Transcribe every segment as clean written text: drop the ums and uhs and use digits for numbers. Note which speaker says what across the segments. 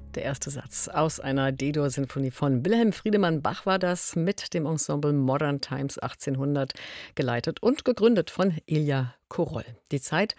Speaker 1: Der erste Satz aus einer D-Dur-Sinfonie von Wilhelm Friedemann Bach war das, mit dem Ensemble Modern Times 1800, geleitet und gegründet von Ilja Koroll. Die Zeit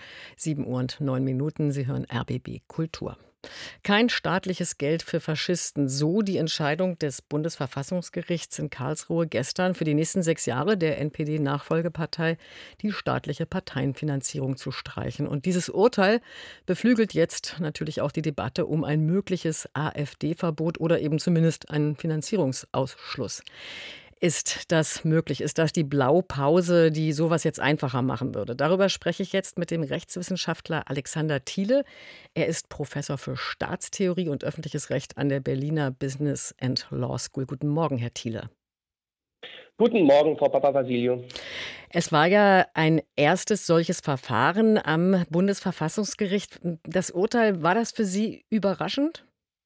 Speaker 1: 7:09. Sie hören RBB Kultur. Kein staatliches Geld für Faschisten. So die Entscheidung des Bundesverfassungsgerichts in Karlsruhe gestern, für die nächsten 6 Jahre der NPD-Nachfolgepartei die staatliche Parteienfinanzierung zu streichen. Und dieses Urteil beflügelt jetzt natürlich auch die Debatte um ein mögliches AfD-Verbot oder eben zumindest einen Finanzierungsausschluss. Ist das möglich? Ist das die Blaupause, die sowas jetzt einfacher machen würde? Darüber spreche ich jetzt mit dem Rechtswissenschaftler Alexander Thiele. Er ist Professor für Staatstheorie und öffentliches Recht an der Berliner Business and Law School. Guten Morgen, Herr Thiele.
Speaker 2: Guten Morgen, Frau Papavassiliou.
Speaker 1: Es war ja ein erstes solches Verfahren am Bundesverfassungsgericht. Das Urteil, war das für Sie überraschend?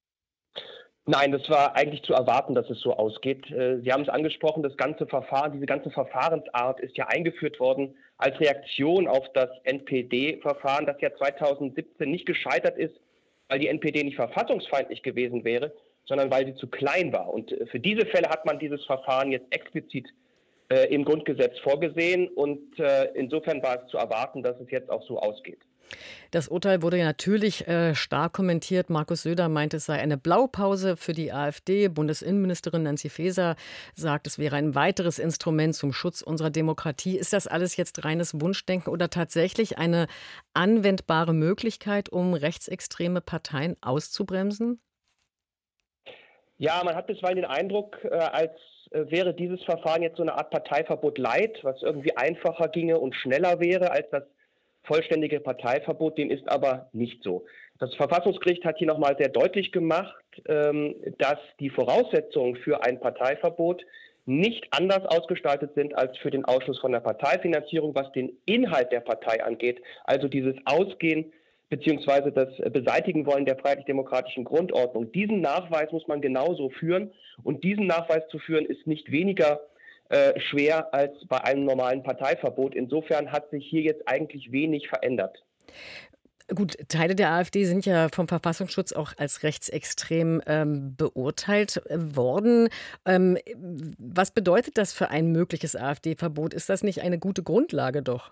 Speaker 2: Nein, das war eigentlich zu erwarten, dass es so ausgeht. Sie haben es angesprochen, das ganze Verfahren, diese ganze Verfahrensart ist ja eingeführt worden als Reaktion auf das NPD-Verfahren, das ja 2017 nicht gescheitert ist, weil die NPD nicht verfassungsfeindlich gewesen wäre, sondern weil sie zu klein war. Und für diese Fälle hat man dieses Verfahren jetzt explizit im Grundgesetz vorgesehen. Und insofern war es zu erwarten, dass es jetzt auch so ausgeht.
Speaker 1: Das Urteil wurde ja natürlich stark kommentiert. Markus Söder meint, es sei eine Blaupause für die AfD. Bundesinnenministerin Nancy Faeser sagt, es wäre ein weiteres Instrument zum Schutz unserer Demokratie. Ist das alles jetzt reines Wunschdenken oder tatsächlich eine anwendbare Möglichkeit, um rechtsextreme Parteien auszubremsen?
Speaker 2: Ja, man hat bisweilen den Eindruck, als wäre dieses Verfahren jetzt so eine Art Parteiverbot light, was irgendwie einfacher ginge und schneller wäre als das vollständige Parteiverbot. Dem ist aber nicht so. Das Verfassungsgericht hat hier nochmal sehr deutlich gemacht, dass die Voraussetzungen für ein Parteiverbot nicht anders ausgestaltet sind als für den Ausschluss von der Parteifinanzierung, was den Inhalt der Partei angeht, also dieses Ausgehen beziehungsweise das Beseitigen wollen der freiheitlich-demokratischen Grundordnung. Diesen Nachweis muss man genauso führen, und diesen Nachweis zu führen ist nicht weniger schwer als bei einem normalen Parteiverbot. Insofern hat sich hier jetzt eigentlich wenig verändert.
Speaker 1: Gut, Teile der AfD sind ja vom Verfassungsschutz auch als rechtsextrem beurteilt worden. Was bedeutet das für ein mögliches AfD-Verbot? Ist das nicht eine gute Grundlage doch?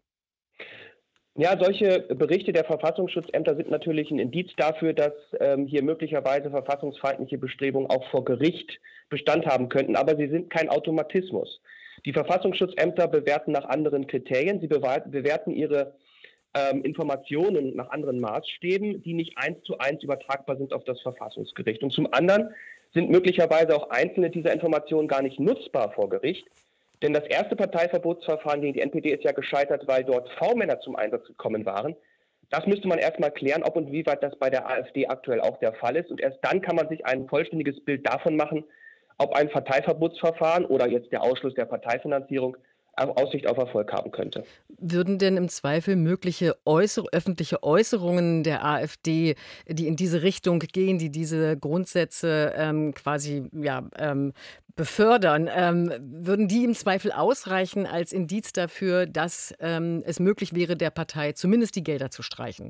Speaker 2: Ja, solche Berichte der Verfassungsschutzämter sind natürlich ein Indiz dafür, dass hier möglicherweise verfassungsfeindliche Bestrebungen auch vor Gericht Bestand haben könnten. Aber sie sind kein Automatismus. Die Verfassungsschutzämter bewerten nach anderen Kriterien. Sie bewerten ihre Informationen nach anderen Maßstäben, die nicht eins zu eins übertragbar sind auf das Verfassungsgericht. Und zum anderen sind möglicherweise auch einzelne dieser Informationen gar nicht nutzbar vor Gericht. Denn das erste Parteiverbotsverfahren gegen die NPD ist ja gescheitert, weil dort V-Männer zum Einsatz gekommen waren. Das müsste man erstmal klären, ob und wie weit das bei der AfD aktuell auch der Fall ist. Und erst dann kann man sich ein vollständiges Bild davon machen, ob ein Parteiverbotsverfahren oder jetzt der Ausschluss der Parteifinanzierung Aussicht auf Erfolg haben könnte.
Speaker 1: Würden denn im Zweifel mögliche öffentliche Äußerungen der AfD, die in diese Richtung gehen, die diese Grundsätze quasi befördern, würden die im Zweifel ausreichen als Indiz dafür, dass es möglich wäre, der Partei zumindest die Gelder zu streichen?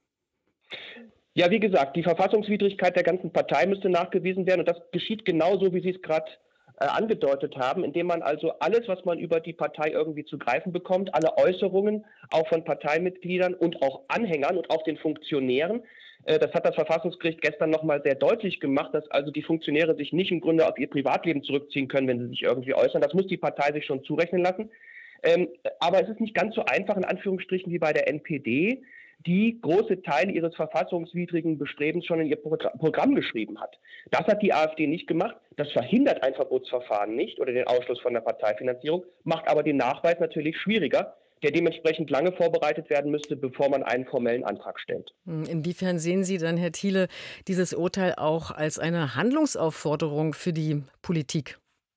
Speaker 2: Ja, wie gesagt, die Verfassungswidrigkeit der ganzen Partei müsste nachgewiesen werden. Und das geschieht genauso, wie Sie es gerade angedeutet haben, indem man also alles, was man über die Partei irgendwie zu greifen bekommt, alle Äußerungen auch von Parteimitgliedern und auch Anhängern und auch den Funktionären, das hat das Verfassungsgericht gestern nochmal sehr deutlich gemacht, dass also die Funktionäre sich nicht im Grunde auf ihr Privatleben zurückziehen können, wenn sie sich irgendwie äußern. Das muss die Partei sich schon zurechnen lassen. Aber es ist nicht ganz so einfach, in Anführungsstrichen, wie bei der NPD, die große Teile ihres verfassungswidrigen Bestrebens schon in ihr Programm geschrieben hat. Das hat die AfD nicht gemacht. Das verhindert ein Verbotsverfahren nicht oder den Ausschluss von der Parteifinanzierung, macht aber den Nachweis natürlich schwieriger, der dementsprechend lange vorbereitet werden müsste, bevor man einen formellen Antrag stellt.
Speaker 1: Inwiefern sehen Sie dann, Herr Thiele, dieses Urteil auch als eine Handlungsaufforderung für die Politik?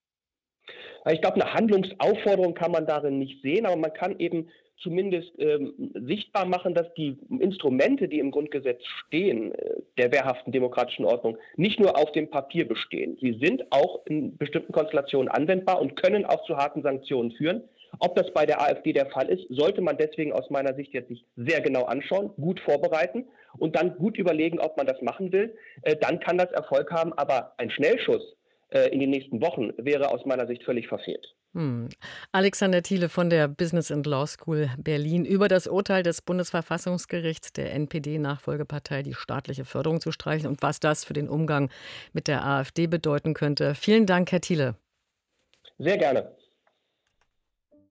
Speaker 2: Ich glaube, eine Handlungsaufforderung kann man darin nicht sehen, aber man kann eben zumindest sichtbar machen, dass die Instrumente, die im Grundgesetz stehen, der wehrhaften demokratischen Ordnung, nicht nur auf dem Papier bestehen. Sie sind auch in bestimmten Konstellationen anwendbar und können auch zu harten Sanktionen führen. Ob das bei der AfD der Fall ist, sollte man deswegen aus meiner Sicht jetzt sich sehr genau anschauen, gut vorbereiten und dann gut überlegen, ob man das machen will. Dann kann das Erfolg haben, aber ein Schnellschuss in den nächsten Wochen wäre aus meiner Sicht völlig verfehlt.
Speaker 1: Alexander Thiele von der Business and Law School Berlin über das Urteil des Bundesverfassungsgerichts der NPD-Nachfolgepartei, die staatliche Förderung zu streichen und was das für den Umgang mit der AfD bedeuten könnte. Vielen Dank, Herr Thiele.
Speaker 2: Sehr gerne.